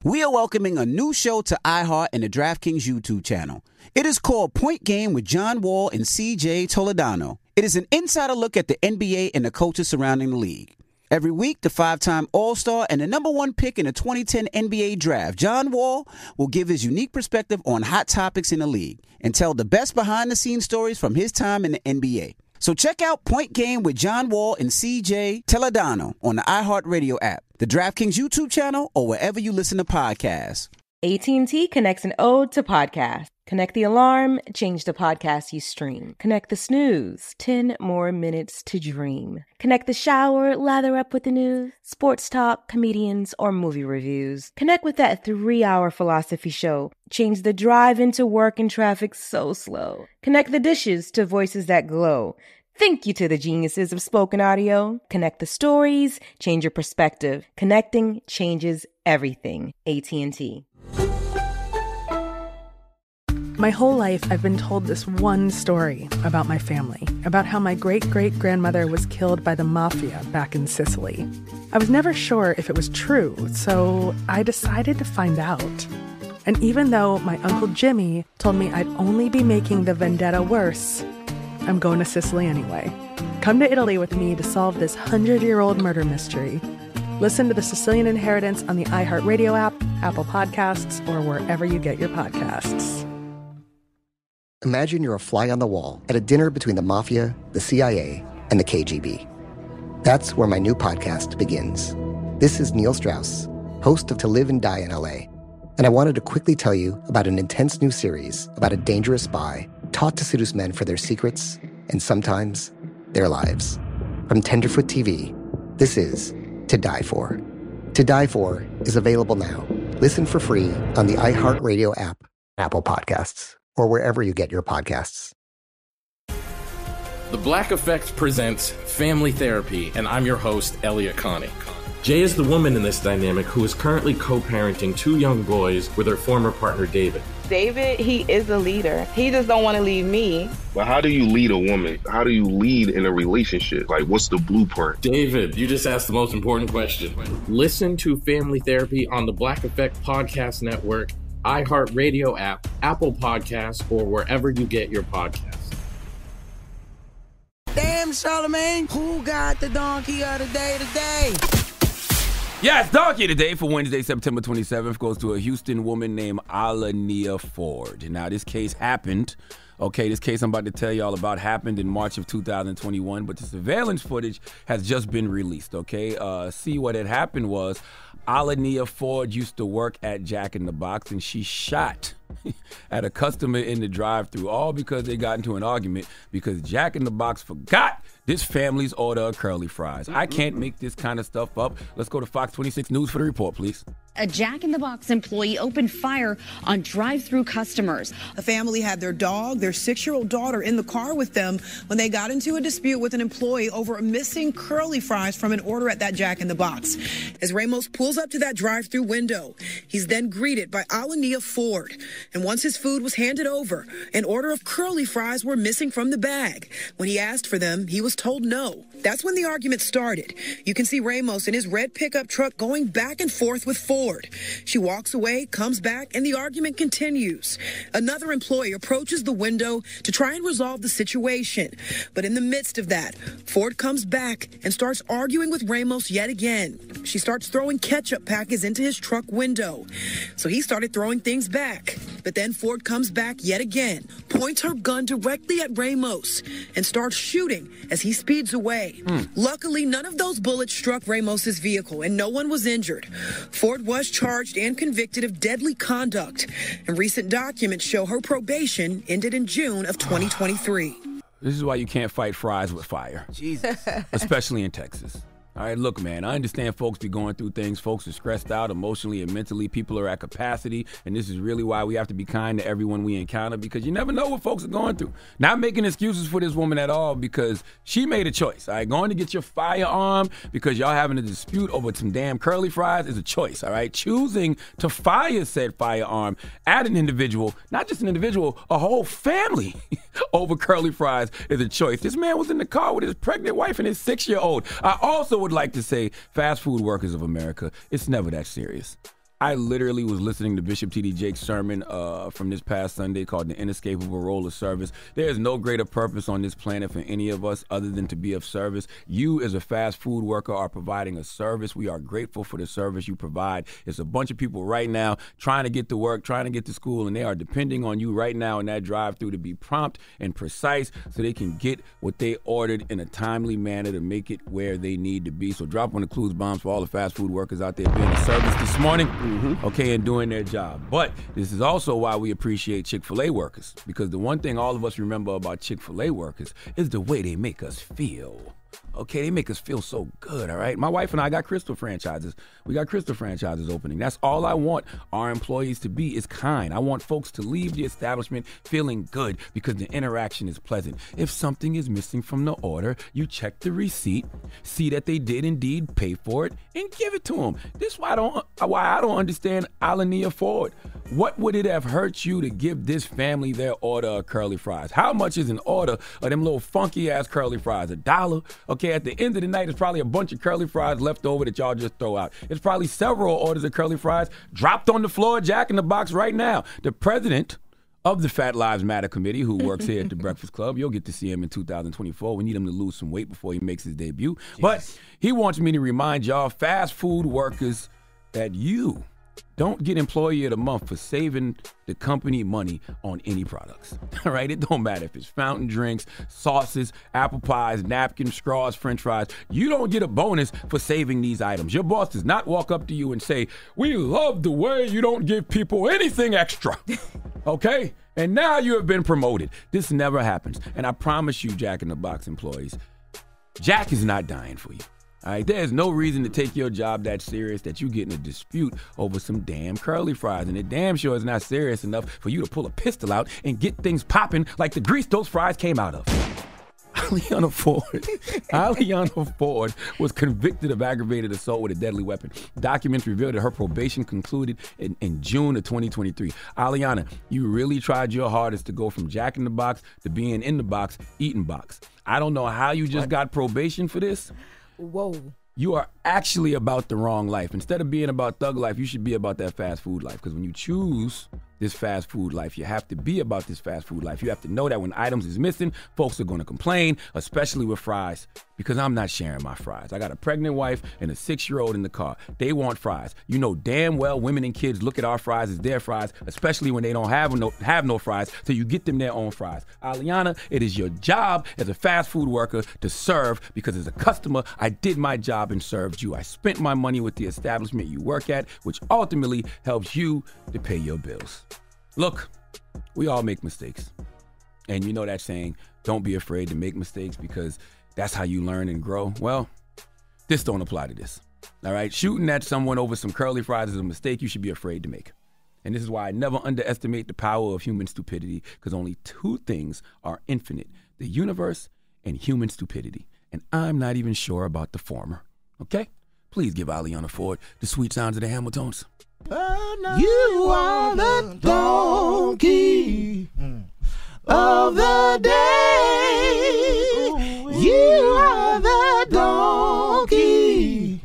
We are welcoming a new show to iHeart and the DraftKings YouTube channel. It is called Point Game with John Wall and CJ Toledano. It is an insider look at the NBA and the coaches surrounding the league. Every week, the five-time All-Star and the number one pick in the 2010 NBA Draft, John Wall, will give his unique perspective on hot topics in the league and tell the best behind-the-scenes stories from his time in the NBA. So check out Point Game with John Wall and CJ Toledano on the iHeartRadio app, the DraftKings YouTube channel, or wherever you listen to podcasts. AT&T connects an ode to podcasts. Connect the alarm, change the podcast you stream. Connect the snooze, 10 more minutes to dream. Connect the shower, lather up with the news, sports talk, comedians, or movie reviews. Connect with that 3-hour philosophy show. Change the drive into work and traffic so slow. Connect the dishes to voices that glow. Thank you to the geniuses of spoken audio. Connect the stories, change your perspective. Connecting changes everything. AT&T. My whole life, I've been told this one story about my family, about how my great-great-grandmother was killed by the mafia back in Sicily. I was never sure if it was true, so I decided to find out. And even though my Uncle Jimmy told me I'd only be making the vendetta worse, I'm going to Sicily anyway. Come to Italy with me to solve this 100-year-old murder mystery. Listen to The Sicilian Inheritance on the iHeartRadio app, Apple Podcasts, or wherever you get your podcasts. Imagine you're a fly on the wall at a dinner between the mafia, the CIA, and the KGB. That's where my new podcast begins. This is Neil Strauss, host of To Live and Die in LA, and I wanted to quickly tell you about an intense new series about a dangerous spy taught to seduce men for their secrets and sometimes their lives. From Tenderfoot TV, this is To Die For. To Die For is available now. Listen for free on the iHeartRadio app, Apple Podcasts, or wherever you get your podcasts. The Black Effect presents Family Therapy, and I'm your host, Elliot Connie. Jay is the woman in this dynamic who is currently co-parenting 2 young boys with her former partner, David. David, he is a leader. He just don't want to leave me. But how do you lead a woman? How do you lead in a relationship? Like, what's the blueprint? David, you just asked the most important question. Listen to Family Therapy on the Black Effect Podcast Network, iHeartRadio app, Apple Podcasts, or wherever you get your podcasts. Damn, Charlamagne, who got the donkey of the day today? Yes, donkey today for Wednesday, September 27th goes to a Houston woman named Alania Ford. Now, this case happened. Okay, this case I'm about to tell y'all about happened in March of 2021, but the surveillance footage has just been released, okay? See, what had happened was Alania Ford used to work at Jack in the Box, and she shot at a customer in the drive-thru, all because they got into an argument because Jack in the Box forgot this family's order of curly fries. I can't make this kind of stuff up. Let's go to Fox 26 News for the report, please. A Jack in the Box employee opened fire on drive-thru customers. A family had their dog, their 6-year-old daughter, in the car with them when they got into a dispute with an employee over missing curly fries from an order at that Jack in the Box. As Ramos pulls up to that drive-thru window, he's then greeted by Alania Ford. And once his food was handed over, an order of curly fries were missing from the bag. When he asked for them, he was told no. That's when the argument started. You can see Ramos in his red pickup truck going back and forth with Ford. She walks away, comes back, and the argument continues. Another employee approaches the window to try and resolve the situation. But in the midst of that, Ford comes back and starts arguing with Ramos yet again. She starts throwing ketchup packets into his truck window. So he started throwing things back. But then Ford comes back yet again, points her gun directly at Ramos, and starts shooting as he speeds away. Luckily, none of those bullets struck Ramos's vehicle, and no one was injured. Ford was charged and convicted of deadly conduct, and recent documents show her probation ended in June of 2023. This is why you can't fight fries with fire. Jesus. Especially in Texas. All right, look, man, I understand folks be going through things. Folks are stressed out emotionally and mentally. People are at capacity, and this is really why we have to be kind to everyone we encounter, because you never know what folks are going through. Not making excuses for this woman at all, because she made a choice. All right, going to get your firearm because y'all having a dispute over some damn curly fries is a choice. All right, choosing to fire said firearm at an individual, not just an individual, a whole family over curly fries is a choice. This man was in the car with his pregnant wife and his 6-year-old. I also would like to say, fast food workers of America, it's never that serious. I literally was listening to Bishop T.D. Jakes' sermon from this past Sunday called The Inescapable Role of Service. There is no greater purpose on this planet for any of us other than to be of service. You as a fast food worker are providing a service. We are grateful for the service you provide. It's a bunch of people right now trying to get to work, trying to get to school, and they are depending on you right now in that drive-thru to be prompt and precise so they can get what they ordered in a timely manner to make it where they need to be. So drop on the clues bombs for all the fast food workers out there being of service this morning. Okay, and doing their job. But this is also why we appreciate Chick-fil-A workers, because the one thing all of us remember about Chick-fil-A workers is the way they make us feel. Okay, they make us feel so good, all right? My wife and I got Crystal franchises. We got Crystal franchises opening. That's all I want our employees to be, is kind. I want folks to leave the establishment feeling good because the interaction is pleasant. If something is missing from the order, you check the receipt, see that they did indeed pay for it, and give it to them. This is why I don't understand Alania Ford. What would it have hurt you to give this family their order of curly fries? How much is an order of them little funky-ass curly fries? $1? Okay, at the end of the night, it's probably a bunch of curly fries left over that y'all just throw out. It's probably several orders of curly fries dropped on the floor, Jack in the Box right now. The president of the Fat Lives Matter Committee, who works here at the Breakfast Club, you'll get to see him in 2024. We need him to lose some weight before he makes his debut. Yes. But he wants me to remind y'all, fast food workers, that you don't get Employee of the Month for saving the company money on any products. All right? It don't matter if it's fountain drinks, sauces, apple pies, napkins, straws, french fries. You don't get a bonus for saving these items. Your boss does not walk up to you and say, "We love the way you don't give people anything extra." Okay? And now you have been promoted. This never happens. And I promise you, Jack in the Box employees, Jack is not dying for you. All right, there's no reason to take your job that serious that you get in a dispute over some damn curly fries. And it damn sure is not serious enough for you to pull a pistol out and get things popping like the grease those fries came out of. Aliana Ford was convicted of aggravated assault with a deadly weapon. Documents revealed that her probation concluded in June of 2023. Aliana, you really tried your hardest to go from Jack in the Box to being in the box, eating box. I don't know how you just got probation for this. Whoa. You are actually about the wrong life. Instead of being about thug life, you should be about that fast food life. Because when you choose this fast food life, you have to be about this fast food life. You have to know that when items is missing, folks are going to complain, especially with fries, because I'm not sharing my fries. I got a pregnant wife and a 6-year-old in the car. They want fries. You know damn well women and kids look at our fries as their fries, especially when they don't have no fries, so you get them their own fries. Aliana, it is your job as a fast food worker to serve, because as a customer, I did my job and served you. I spent my money with the establishment you work at, which ultimately helps you to pay your bills. Look, we all make mistakes. And you know that saying, don't be afraid to make mistakes because that's how you learn and grow. Well, this don't apply to this. All right? Shooting at someone over some curly fries is a mistake you should be afraid to make. And this is why I never underestimate the power of human stupidity, because only 2 things are infinite: the universe and human stupidity. And I'm not even sure about the former. Okay? Please give Aliana Ford the sweet sounds of the Hamiltons. You are the donkey of the day. You are the donkey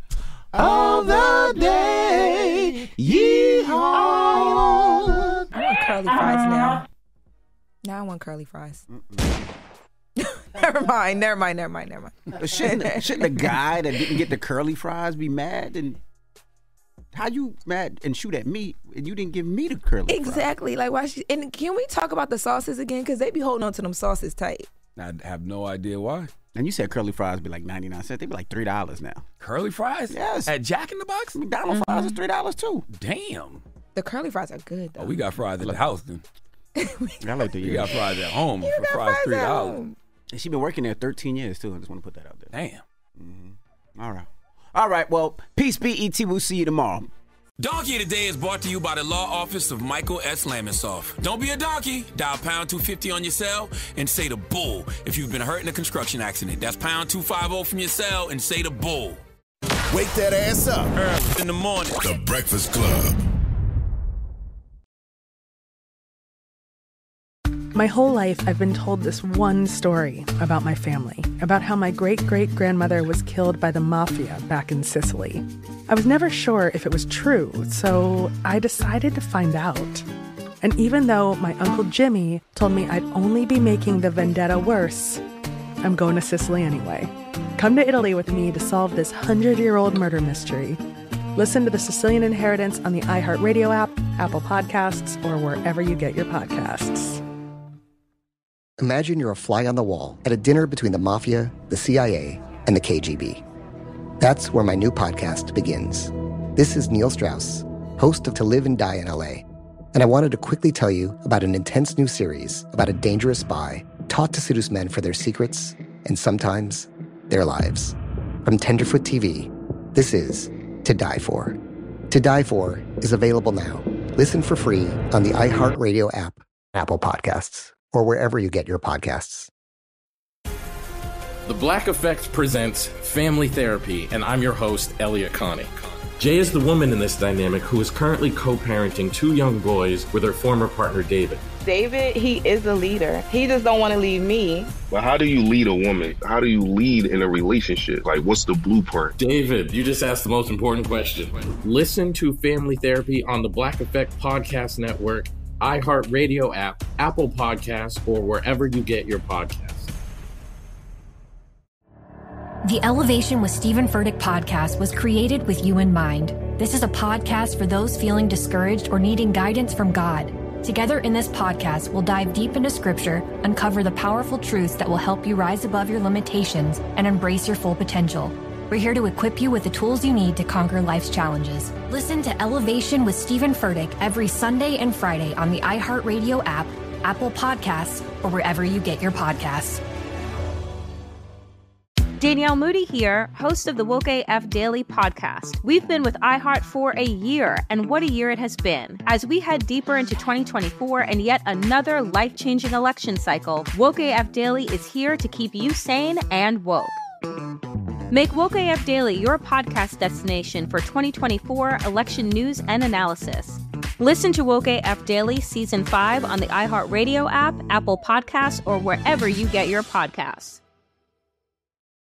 of the day. Yeehaw. I want curly fries now. Now I want curly fries. Never mind. Shouldn't the guy that didn't get the curly fries be mad? And how you mad and shoot at me and you didn't give me the curly fries? Exactly. Like, why? And can we talk about the sauces again? Because they be holding on to them sauces tight. I have no idea why. And you said curly fries be like 99 cents. They be like $3 now. Curly fries? Yes. At Jack in the Box? McDonald's fries is $3 too. Damn. The curly fries are good, though. Oh, we got fries at the house then. I like We got fries at home for fries $3. And she been working there 13 years too. I just want to put that out there. Damn. Mm-hmm. All right. Well, peace be ET. We'll see you tomorrow. Donkey of the Day is brought to you by the law office of Michael S. Lamonsoff. Don't be a donkey. Dial pound 250 on your cell and say the bull if you've been hurt in a construction accident. That's pound 250 from your cell and say the bull. Wake that ass up. Early in the morning. The Breakfast Club. My whole life, I've been told this one story about my family, about how my great-great-grandmother was killed by the mafia back in Sicily. I was never sure if it was true, so I decided to find out. And even though my Uncle Jimmy told me I'd only be making the vendetta worse, I'm going to Sicily anyway. Come to Italy with me to solve this 100-year-old murder mystery. Listen to The Sicilian Inheritance on the iHeartRadio app, Apple Podcasts, or wherever you get your podcasts. Imagine you're a fly on the wall at a dinner between the mafia, the CIA, and the KGB. That's where my new podcast begins. This is Neil Strauss, host of To Live and Die in LA, and I wanted to quickly tell you about an intense new series about a dangerous spy taught to seduce men for their secrets and sometimes their lives. From Tenderfoot TV, this is To Die For. To Die For is available now. Listen for free on the iHeartRadio app, Apple Podcasts, or wherever you get your podcasts. The Black Effect presents Family Therapy, and I'm your host, Elliot Connie. Jay is the woman in this dynamic who is currently co-parenting 2 young boys with her former partner, David. David, he is a leader. He just don't want to leave me. But how do you lead a woman? How do you lead in a relationship? Like, what's the blueprint? David, you just asked the most important question. Listen to Family Therapy on the Black Effect Podcast Network, iHeartRadio app, Apple Podcasts, or wherever you get your podcasts. The Elevation with Stephen Furtick podcast was created with you in mind. This is a podcast for those feeling discouraged or needing guidance from God. Together in this podcast, we'll dive deep into Scripture, uncover the powerful truths that will help you rise above your limitations and embrace your full potential. We're here to equip you with the tools you need to conquer life's challenges. Listen to Elevation with Stephen Furtick every Sunday and Friday on the iHeartRadio app, Apple Podcasts, or wherever you get your podcasts. Danielle Moody here, host of the Woke AF Daily podcast. We've been with iHeart for a year, and what a year it has been. As we head deeper into 2024 and yet another life-changing election cycle, Woke AF Daily is here to keep you sane and woke. Make Woke AF Daily your podcast destination for 2024 election news and analysis. Listen to Woke AF Daily Season 5 on the iHeartRadio app, Apple Podcasts, or wherever you get your podcasts.